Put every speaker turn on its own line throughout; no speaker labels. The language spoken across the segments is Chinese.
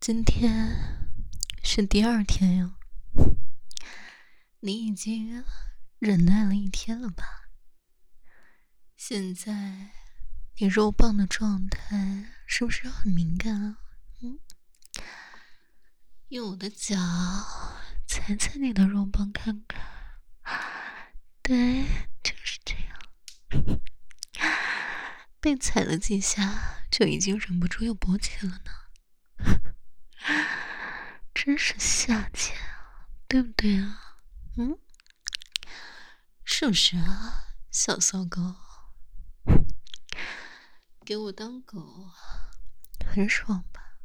今天是第2天呀，你已经忍耐了1天了吧？现在你肉棒的状态是不是很敏感啊？用我的脚踩踩你的肉棒看看。对，就是这样。被踩了几下就已经忍不住又勃起了呢。真是下贱啊，对不对啊？是不是啊，小骚狗？给我当狗很爽吧？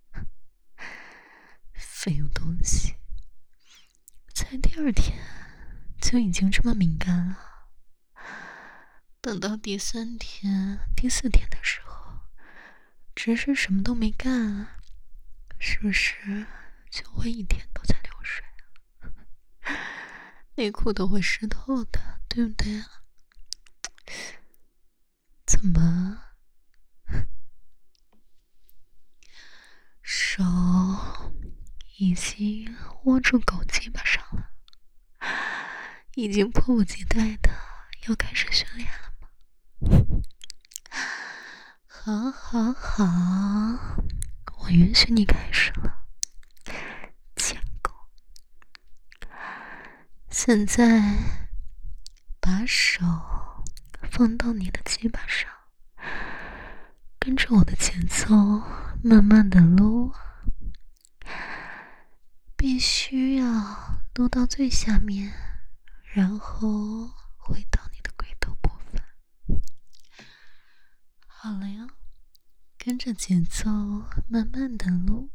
废物东西，才第2天就已经这么敏感了。等到第3天、第4天的时候，只是什么都没干，是不是就会一天都在流水啊？内裤都会湿透的，对不对啊？怎么？手已经握住狗鸡巴上了，已经迫不及待的要开始训练了吗？好好好，我允许你开始了，贱狗。现在把手放到你的鸡巴上，跟着我的节奏慢慢的撸，必须要撸到最下面，然后回到你的龟头部分。好了呀，跟着节奏慢慢的撸，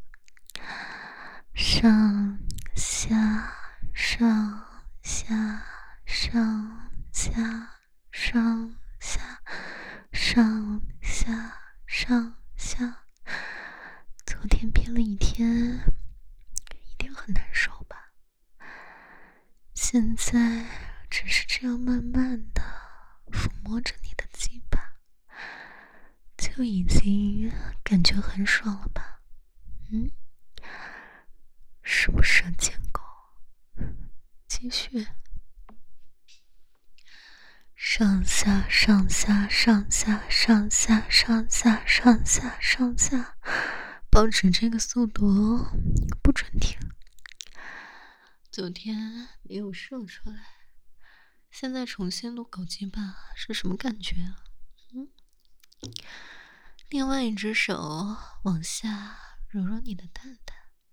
上下上下上下上下上下上下。昨天憋了1天，一定很难受吧？现在只是这样慢慢的抚摸着你的鸡巴，就已经感觉很爽了吧？是不是贱狗？继续，上下上下上下上下上下上下上下，保持这个速度哦，不准停。昨天没有射出来，现在重新撸狗鸡巴是什么感觉啊？另外一只手往下揉揉你的蛋蛋，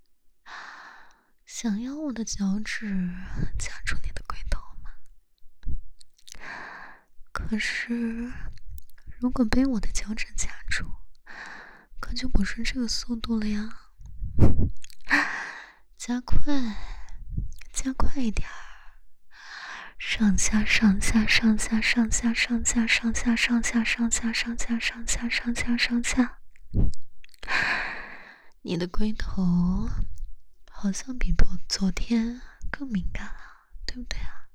想要我的脚趾夹住你的龟头吗？可是如果被我的脚趾夹住，可就不是这个速度了呀。加快一点儿，上下上下上下上下上下上下上下上下上下上下上下上下。你的龟头好像比昨天更敏感了，对不对啊？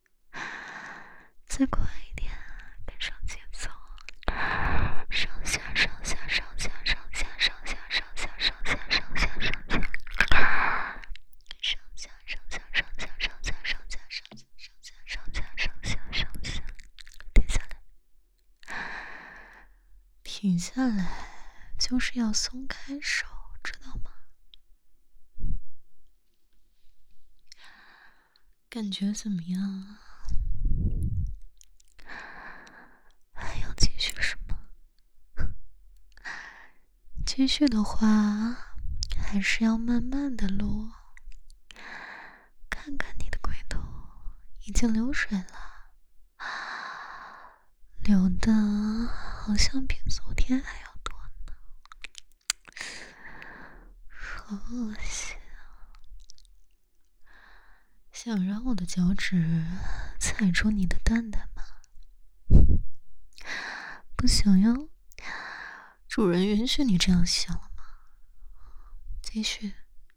再快一点，跟上节奏，上下上下上下上下上下上下上下上下上下上下上下上下上下上下上下上下，停下来，就是要松开手，知道吗？感觉怎么样啊？还要继续什么？继续的话，还是要慢慢的撸。看看你的龟头已经流水了，流的好像比昨天还要多呢，好恶心啊！想让我的脚趾踩住你的蛋蛋吗？不想要？主人允许你这样想了吗？继续。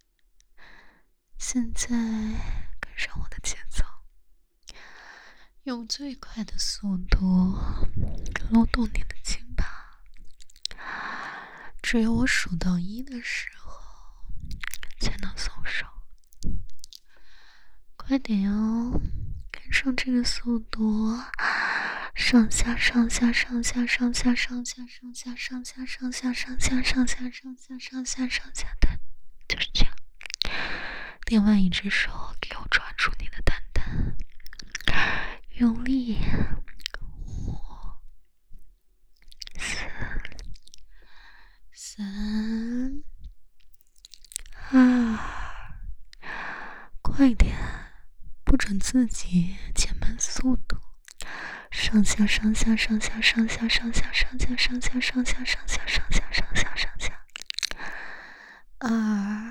现在跟上我的节奏，用最快的速度撸动你的鸡巴。只有我数到1的时候， 快点哟，跟上这个速度，上下上下上下上下上下上下上下上下上下上下上下上下上下的，就是这样。另外一只手给我抓住你的蛋蛋，用力，5、4、3、2，快点，不准自己减慢速度。上下上下上下上下上下上下上下上下上下上下上下上下，2、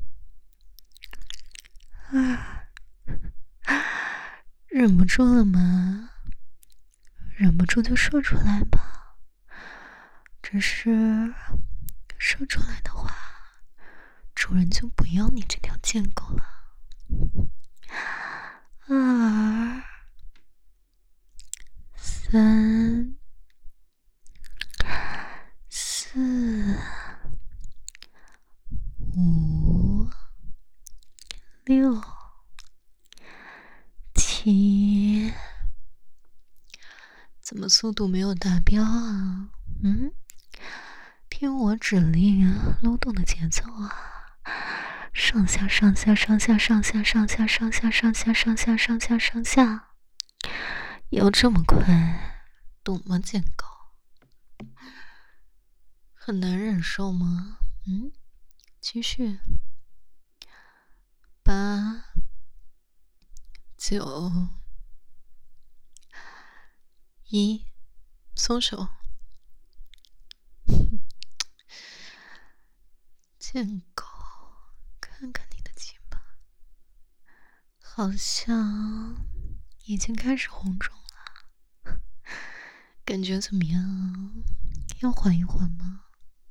忍不住了吗？忍不住就说出来吧。只是说出来的话，主人就不要你这条贱狗了。2、3、4、5、6、7，怎么速度没有达标啊？听我指令啊，漏动的节奏啊！上下上下上下上下上下上下上下上下上下上下，要这么快，懂吗，贱狗？很难忍受吗？继续。8、9、1，松手。贱狗，看看你的鸡巴，好像已经开始红肿了，感觉怎么样？要缓一缓吗？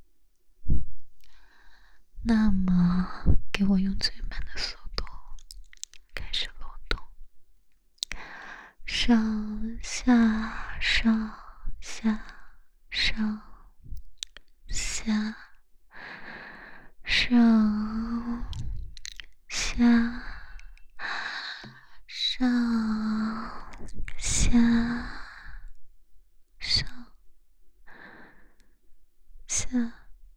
那么，给我用最慢的速度开始漏动，上下上下上下上下上下上下，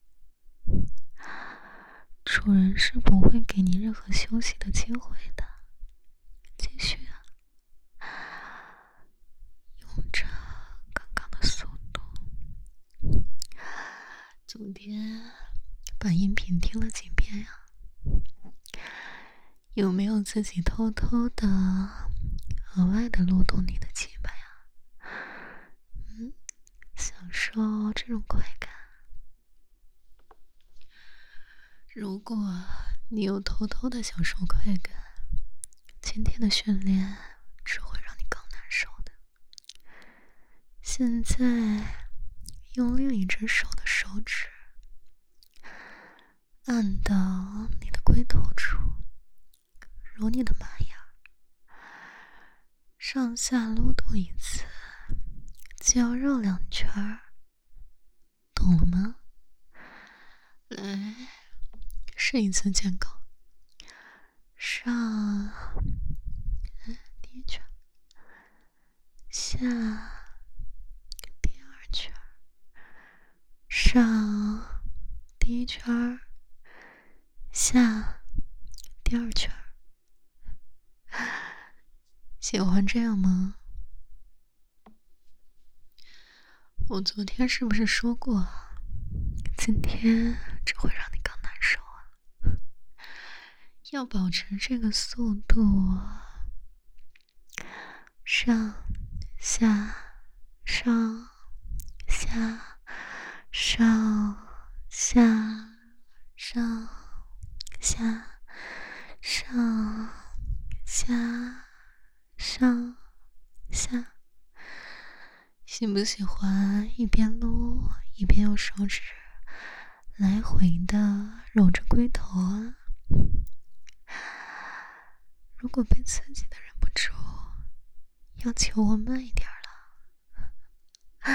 主人是不会给你任何休息的机会的。继续啊，用着刚刚的速度。昨天把音频听了几遍呀？有没有自己偷偷的额外的漏动你的鸡巴呀？享受这种快感。如果你有偷偷的享受快感，今天的训练只会让你更难受的。现在用另一只手的手指按到你的龟头处，揉你的马眼，上下撸动一次，就要绕2圈，懂了吗？来，试一次健狗。上，第1圈，下，第2圈，上，第1圈，下，第2圈。喜欢这样吗？我昨天是不是说过，今天只会让你更难受啊？要保持这个速度，上下上下上下上下上下上下，喜不喜欢一边撸一边用手指来回的揉着龟头啊？如果被刺激的忍不住，要求我慢一点了。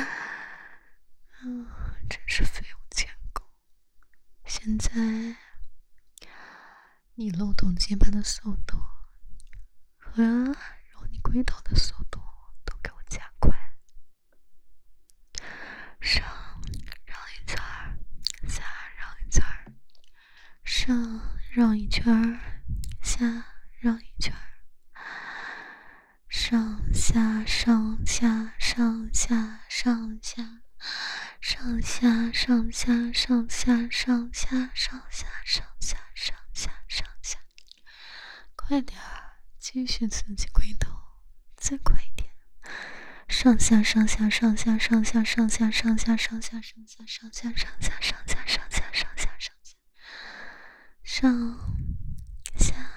真是废物贱狗！现在你漏洞结巴的速度和揉你龟头的速度都给我加快。上绕一圈儿，下绕一圈儿，上绕一圈儿，下绕一圈儿，上下上下上下上下上下上下上下上下上下上下上下上下，快点儿，继续刺激龟头，再快一点。上下上下上下上下上下上下上下上下上下上下上下上下上下上下上下。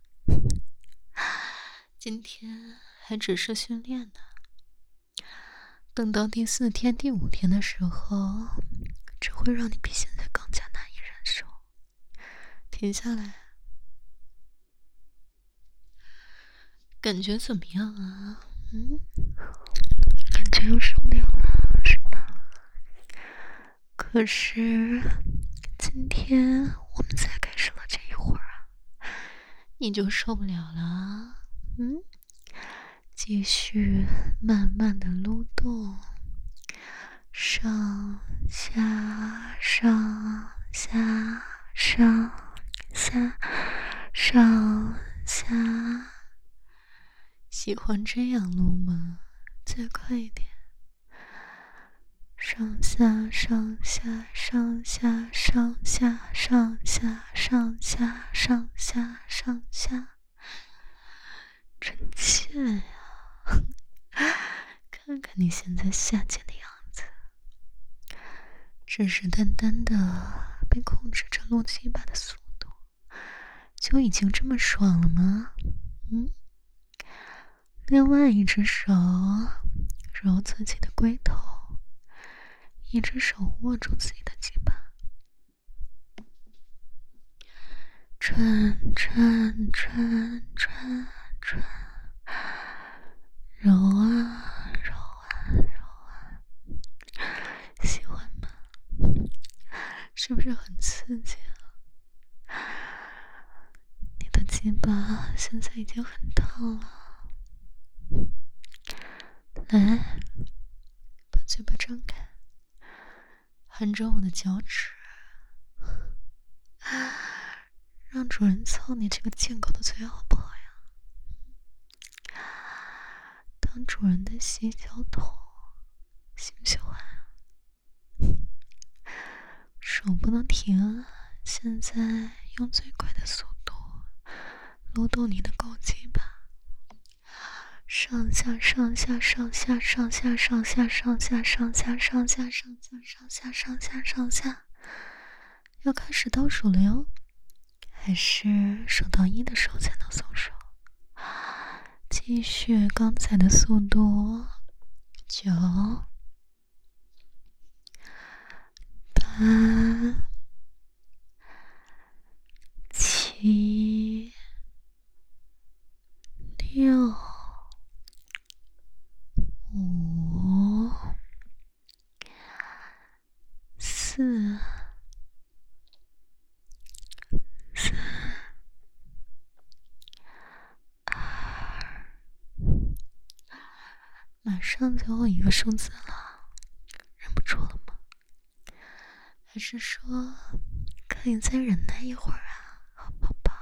今天还只是训练呢，等到第4天、第5天的时候，只会让你比现在更加难以忍受。停下来，感觉怎么样啊？感觉又受不了了，是吧？可是今天我们才开始了这一会儿啊，你就受不了了？继续慢慢的撸动，上下上下上下上下。喜欢这样撸吗？再快一点。上下上下上下上下上下上下上下上下，真贱呀！看看你现在下贱的样子，只是单单的被控制着撸鸡巴的速度，就已经这么爽了吗？另外一只手揉自己的龟头，一只手握住自己的鸡巴，转转转转转，揉啊揉啊揉啊，喜欢吗？是不是很刺激啊？你的鸡巴现在已经很烫了。来，把嘴巴张开，含着我的脚趾，让主人操你这个贱狗的嘴好不好呀？当主人的洗脚桶，喜不喜欢啊？手不能停，现在用最快的速度撸动你的狗鸡巴。上下上下上下上下上下上下上下上下上下上下上下上下，要开始倒数了哟，还是数到1的时候才能松手？继续刚才的速度，9、8、7、6、5、4、3、2，马上最后一个数字了，忍不住了吗？还是说可以再忍耐一会儿啊，好宝宝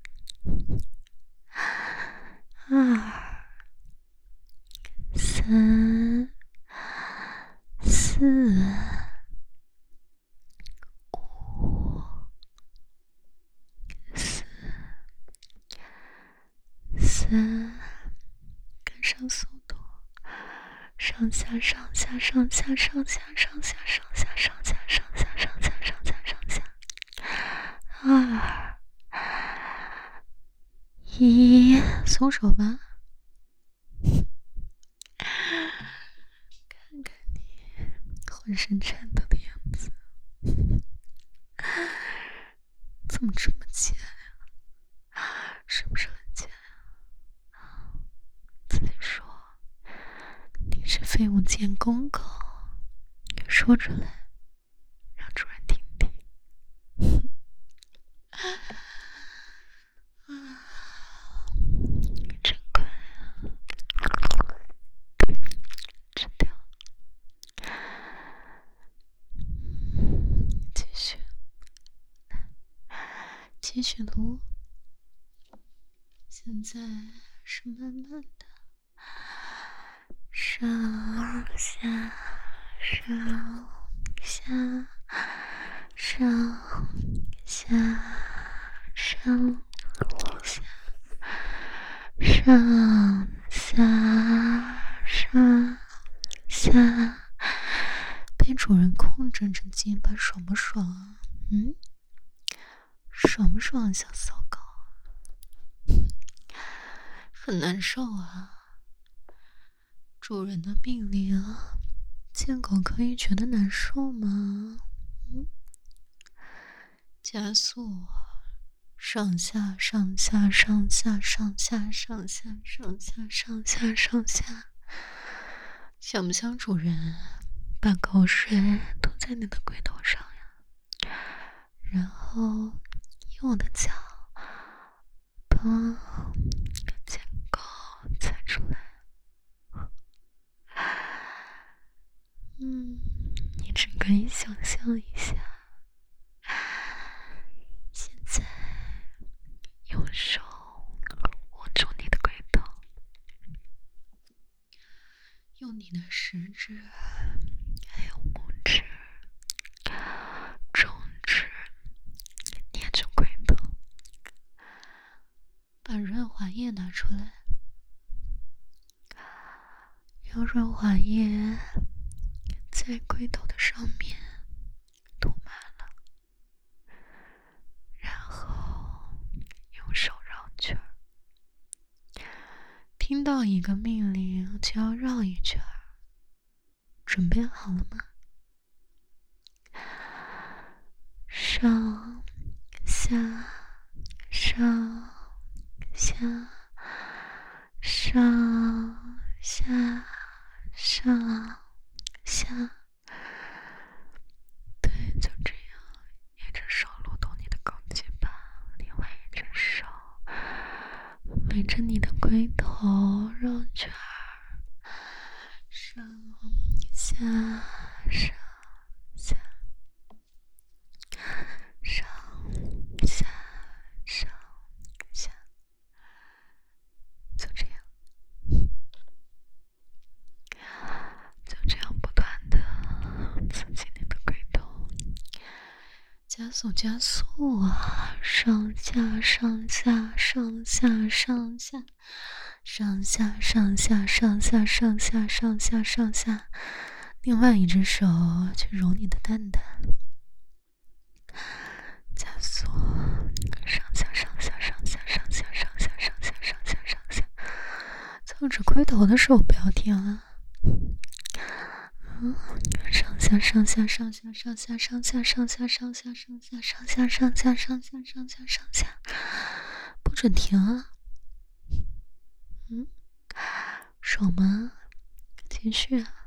？2、3、4、5、4、3，跟上速度，上下上下上下上下上下上下上下上下上下上下上下，2、1，松手吧。看看你浑身颤抖的样子，怎么这么贱呀？是不是很贱呀？自己说，你是废物贱公狗，说出来，让主人听听。真继续撸。现在是慢慢的上下上下上下上下上下，被主人控制着鸡巴，爽不爽啊？爽不爽啊，小骚狗？很难受啊。主人的命令啊，贱狗可以觉得难受吗？加速，上下上下上下上下上下上下上下上下，想不想主人把口水吐在你的龟头上呀？然后用我的脚把贱狗踩出来。你只可以想象一下，现在用手握住你的龟头，用你的食指还有拇指、中指捏住龟头，把润滑液拿出来，让润滑液在龟头的上面涂满了，然后用手绕圈儿。听到一个命令就要绕一圈儿，准备好了吗？上下上下上下上下，对，就这样，一只手撸动你的狗鸡巴，另外一只手围着你的龟头绕圈儿，上下上下上下上下，就这样，就这样不断的刺激你的龟头，加速加速啊！上下上下上下上下上下上下上下上下上下上下，另外一只手去揉你的蛋蛋，加速上下上下上下上下上下上下上下上下，操着龟头的手不要停啊！上下上下上下上下上下上下上下上下上下上下上下上下上下，不准停啊！爽吗？继续啊！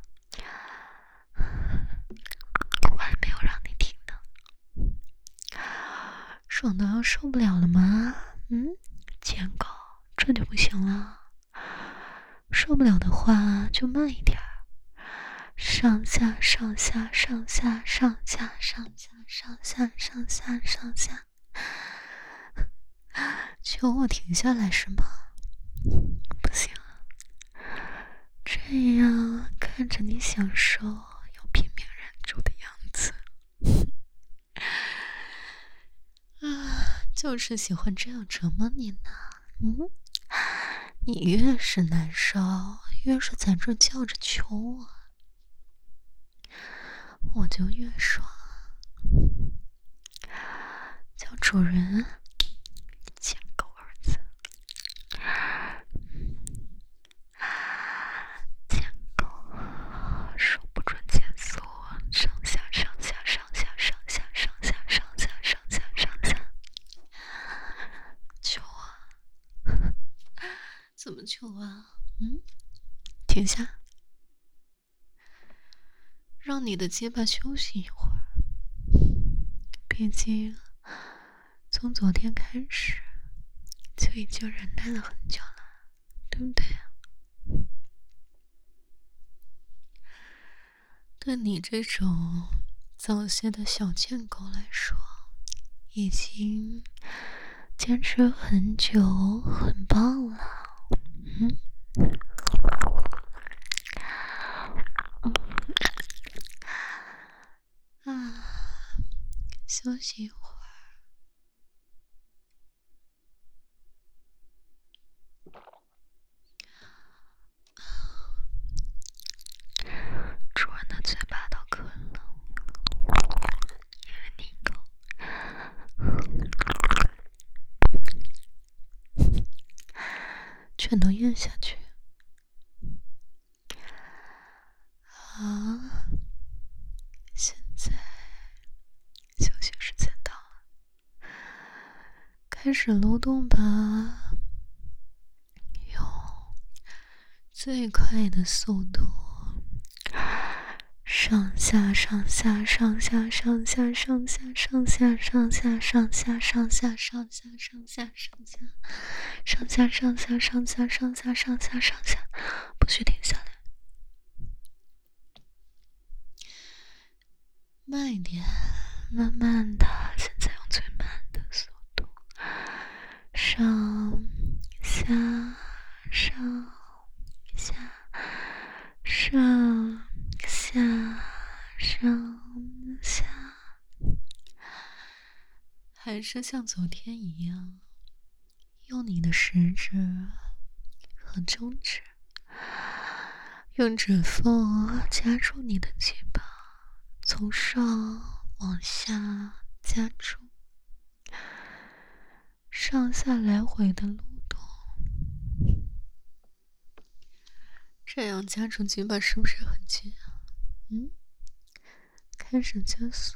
我还没有让你停呢。爽到要受不了了吗？贱狗，这就不行了。受不了的话就慢一点。上下上下上下上下上下上下上下上下，求我停下来是吗？不行，这样看着你享受又拼命忍住的样子，就是喜欢这样折磨你呢。你越是难受，越是在这叫着求我，我就越爽。叫主人，贱狗儿子，贱狗，手不准减速，上下上下上下上下上下上下上下上下，求啊！怎么求啊？停下，让你的结巴休息一会儿。毕竟从昨天开始就已经忍耐了很久了，对不对啊？对你这种早泄的小贱狗来说，已经坚持很久，很棒了。休息一会儿。主人的嘴巴都渴了，因为你狗全都咽下去。现在休息时间到了，开始撸动吧，用最快的速度，上下上下上下上下上下上下上下上下上下上下上下上下上下上下上下上下上下上下，不许停下来。慢一点，慢慢的，现在用最慢的速度，上下上下上下上下，还是像昨天一样，用你的食指和中指，用指缝夹住你的嘴巴，从上往下夹住，上下来回的撸动。这样夹住嘴巴是不是很近啊？开始加速，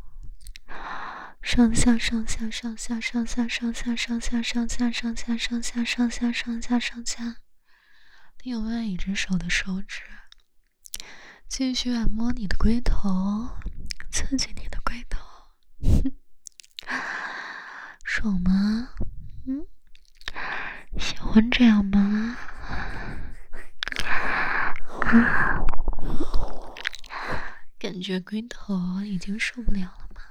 上下上下上下上下上下上下上下上下上下上下上下上下。另外一只手的手指继续按摩你的龟头，刺激你的龟头。爽吗？喜欢这样吗？感觉龟头已经受不了了吗？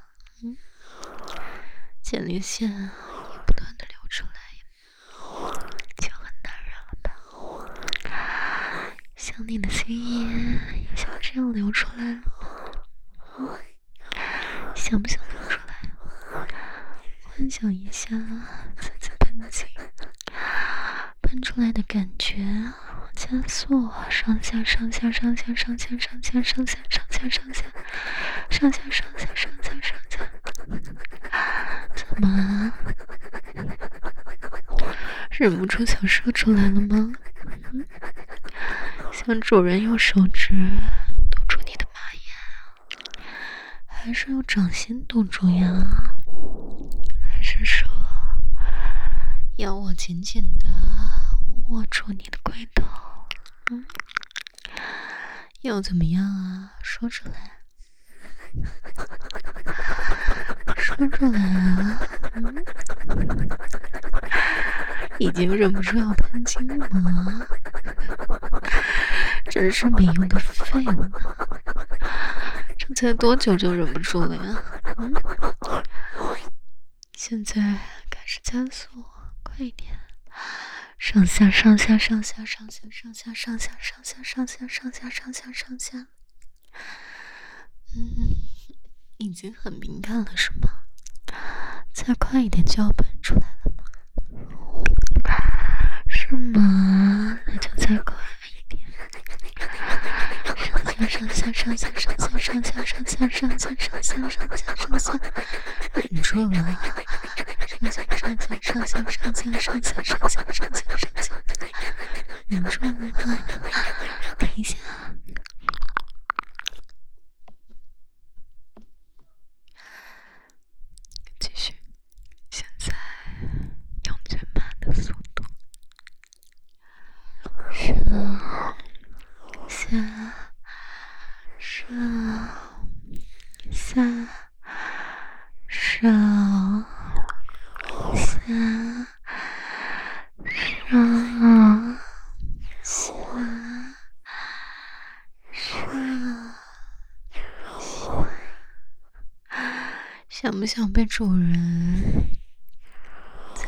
前列腺也不断的流出来，就很男人了吧？想你的心液也像这样流出来了吗？想不想流出来？幻想一下自己喷进，喷出来的感觉，加速，上下上下上下上下上下上下上下上下上下上下上下上下。怎么忍不住想射出来了吗？想主人用手指堵住你的马眼，还是用掌心堵住呀？还是说要我紧紧的握住你的龟头？又怎么样啊？说出来，说出来啊！已经忍不住要喷精了吗？真是没用的废物呢！这才多久就忍不住了呀？现在开始加速，快一点！上下上下上下上下上下上下上下上下上下上下上下。已经很敏感了是吗？再快一点就要喷出来了吗？是吗？那就再快一点。上下上下上下上下上下上下上下上下上下，忍住了。上下上下上下上下上下上下上下上下，忍住了。等一下。继续，现在用最慢的速度，上下上下上下上下上。想不想被主人在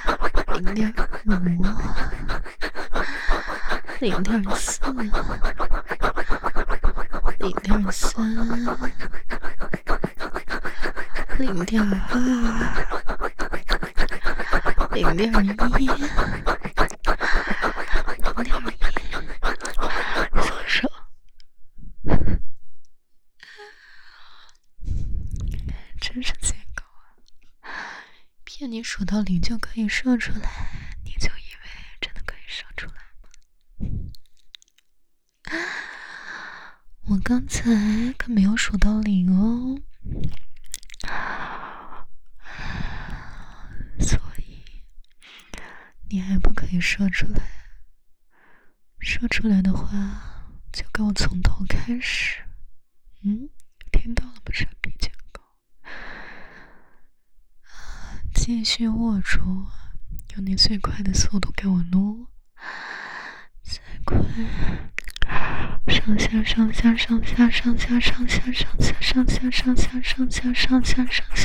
真是贱狗啊！骗你数到0就可以射出来，你就以为真的可以射出来吗？我刚才可没有数到0哦，所以你还不可以射出来。射出来的话，就跟我从头开始。听到了吗，傻逼贱狗？继续握住，用你最快的速度给我撸，再快，上下上下上下上下上下上下上下上下上下上下上下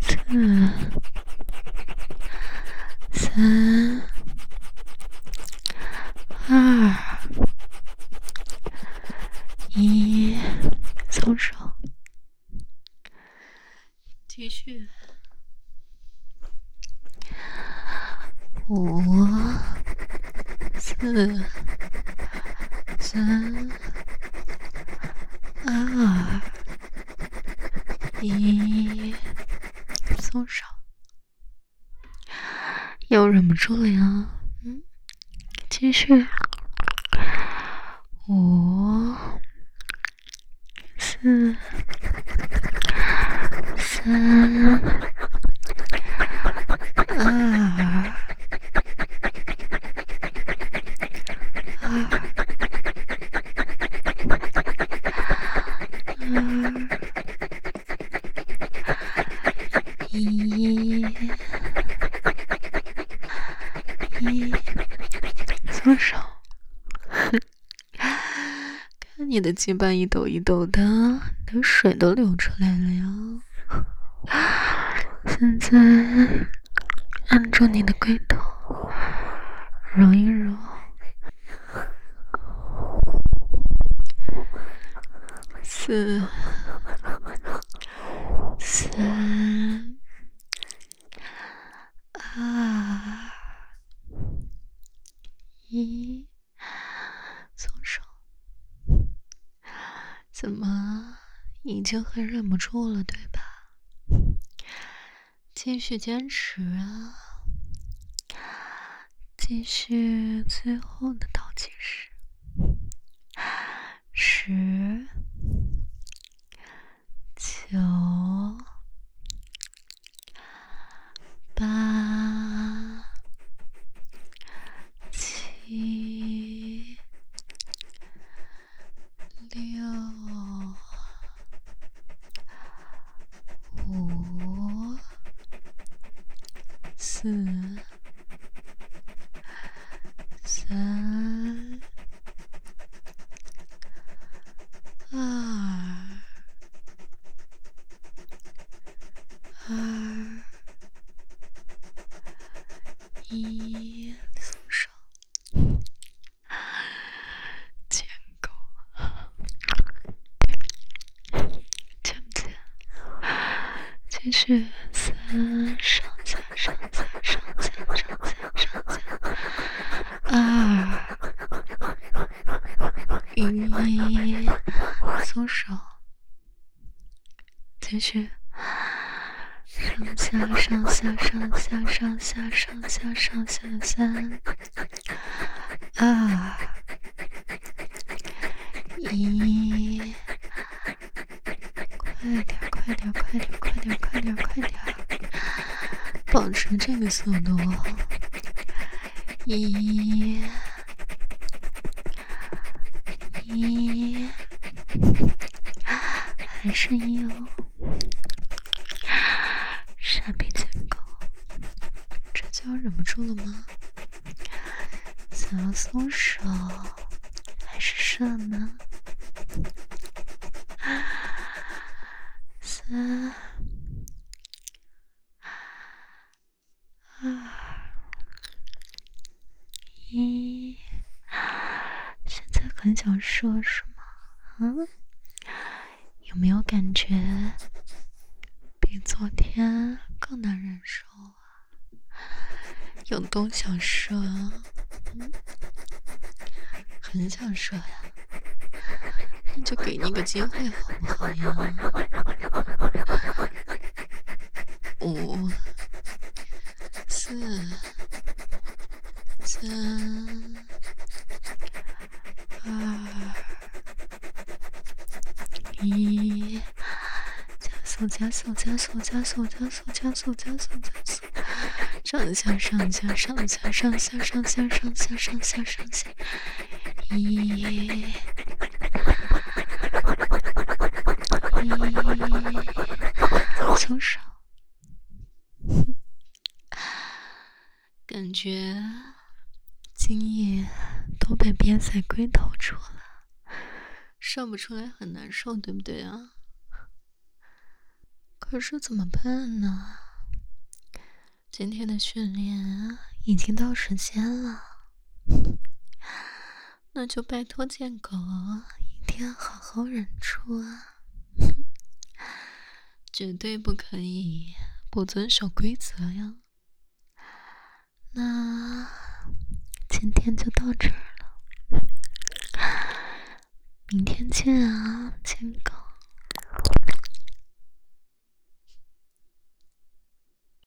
，5、4、3、 5、4、3、2、1，松手。又忍不住了呀，继续。5、4、3、2、1，松手。看你的鸡巴一抖一抖的，你的水都流出来了呀。现在按住你的龟头，揉一揉。4、3、2、1，松手。怎么已经很忍不住了，对吧？继续坚持啊！继续最后的倒计时，10、9、8、7、6、5、4、3、2、1，松手。见狗，见不见？继续3，上下上下上下上下上下，2、1，松手。继续上下上下上下上下上下上下3、2、1，快点快点快点快点快点快点，保持这个速度。1，还是1哦。傻逼贱狗，这就要忍不住了吗？想要松手还是射呢？3、2、1，现在很想射是吗？有没有感觉比昨天更难忍受啊？有多想射啊？很想射呀，那就给你个机会好不好呀？5、4、3、2、1，加速加速加速加速加速加速加速，上下上下上下上下上下上下上下上下，1，松手。感觉精液都被憋在龟头处了，射不出来很难受，对不对啊？可是怎么办呢？今天的训练已经到时间了，那就拜托贱狗一定要好好忍住啊！绝对不可以不遵守规则呀！ 那今天就到这儿了，明天见啊，亲狗。